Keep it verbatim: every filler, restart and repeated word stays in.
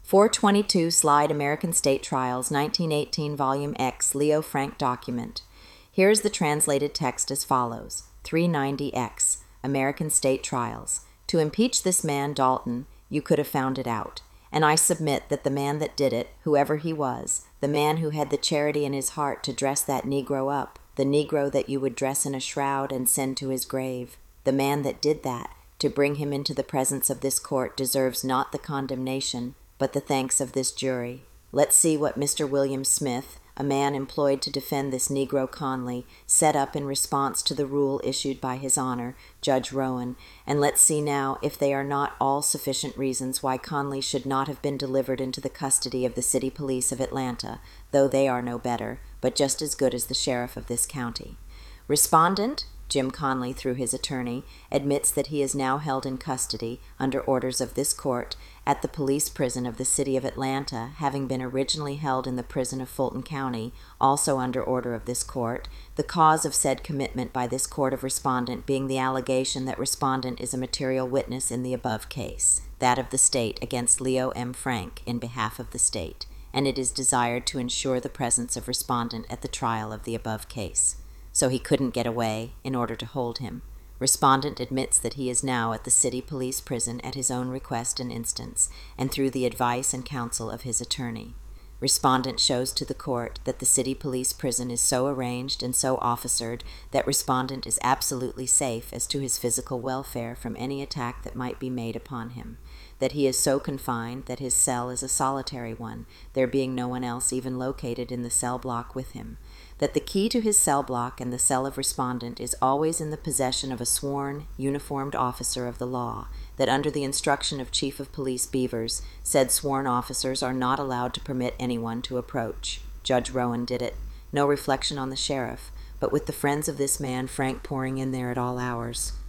four twenty-two Slide American State Trials, nineteen eighteen, Volume X, Leo Frank document. Here is the translated text as follows. three ninety X, American State Trials. To impeach this man, Dalton, you could have found it out. And I submit that the man that did it, whoever he was, the man who had the charity in his heart to dress that Negro up, the Negro that you would dress in a shroud and send to his grave, the man that did that, to bring him into the presence of this court, deserves not the condemnation, but the thanks of this jury. Let's see what Mister William Smith, a man employed to defend this Negro Conley, set up in response to the rule issued by His Honor, Judge Rowan, and let's see now if they are not all sufficient reasons why Conley should not have been delivered into the custody of the City Police of Atlanta, though they are no better, but just as good as the sheriff of this county. Respondent, Jim Conley, through his attorney, admits that he is now held in custody, under orders of this court, at the police prison of the city of Atlanta, having been originally held in the prison of Fulton County, also under order of this court, the cause of said commitment by this court of respondent being the allegation that respondent is a material witness in the above case, that of the state against Leo M. Frank in behalf of the state, and it is desired to ensure the presence of respondent at the trial of the above case. So he couldn't get away in order to hold him. Respondent admits that he is now at the city police prison at his own request and instance, and through the advice and counsel of his attorney. Respondent shows to the court that the city police prison is so arranged and so officered that respondent is absolutely safe as to his physical welfare from any attack that might be made upon him, that he is so confined that his cell is a solitary one, there being no one else even located in the cell block with him, that the key to his cell block and the cell of respondent is always in the possession of a sworn, uniformed officer of the law, that under the instruction of Chief of Police Beavers, said sworn officers are not allowed to permit anyone to approach. Judge Rowan did it. No reflection on the sheriff, but with the friends of this man Frank pouring in there at all hours.